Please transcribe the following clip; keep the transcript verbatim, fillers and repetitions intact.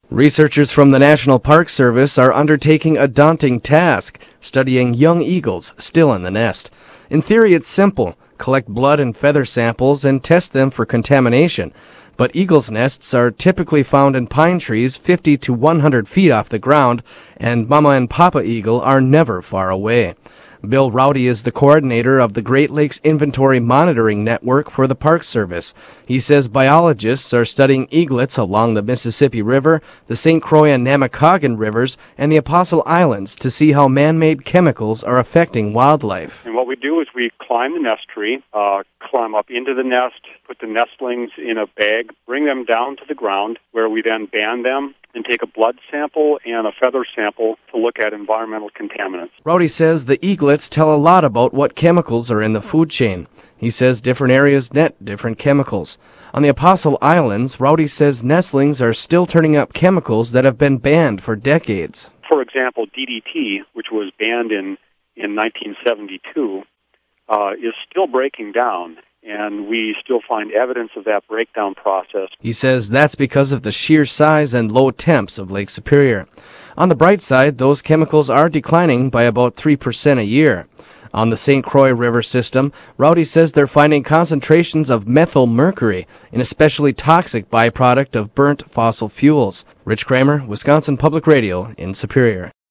Researchers from the National Park Service are undertaking a daunting task, studying young eagles still in the nest. In theory, it's simple. Collect blood and feather samples and test them for contamination. But eagles' nests are typically found in pine trees fifty to one hundred feet off the ground, and mama and papa eagle are never far away. Bill Rowdy is the coordinator of the Great Lakes Inventory Monitoring Network for the Park Service. He says biologists are studying eaglets along the Mississippi River, the Saint Croix and Namakagon rivers, and the Apostle Islands to see how man-made chemicals are affecting wildlife. And what we do is we climb the nest tree, uh, climb up into the nest, put the nestlings in a bag, bring them down to the ground, where we then band them and take a blood sample and a feather sample to look at environmental contaminants. Rowdy says the eaglets tell a lot about what chemicals are in the food chain. He says different areas net different chemicals. On the Apostle Islands, Rowdy says nestlings are still turning up chemicals that have been banned for decades. For example, D D T, which was banned in, in nineteen seventy-two, uh, is still breaking down. And we still find evidence of that breakdown process. He says that's because of the sheer size and low temps of Lake Superior. On the bright side, those chemicals are declining by about three percent a year. On the Saint Croix River system, Rowdy says they're finding concentrations of methyl mercury, an especially toxic byproduct of burnt fossil fuels. Rich Kramer, Wisconsin Public Radio in Superior.